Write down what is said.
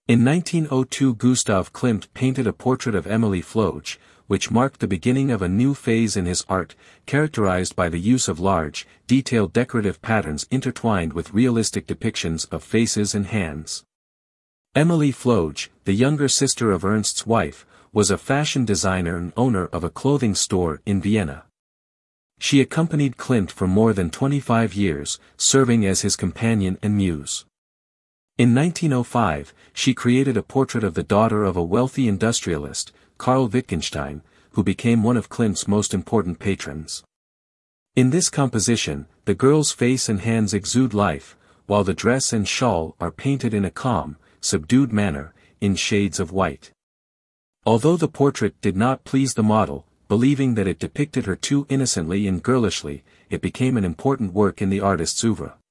In 1902 Gustav Klimt painted a portrait of Emilie Floge, which marked the beginning of a new phase in his art, characterized by the use of large, detailed decorative patterns intertwined with realistic depictions of faces and hands. Emilie Floge, the younger sister of Ernst's wife, was a fashion designer and owner of a clothing store in Vienna. She accompanied Klimt for more than 25 years, serving as his companion and muse. In 1905, she created a portrait of the daughter of a wealthy industrialist, Karl Wittgenstein, who became one of Klimt's most important patrons. In this composition, the girl's face and hands exude life, while the dress and shawl are painted in a calm, subdued manner, in shades of white. Although the portrait did not please the model, believing that it depicted her too innocently and girlishly, it became an important work in the artist's oeuvre.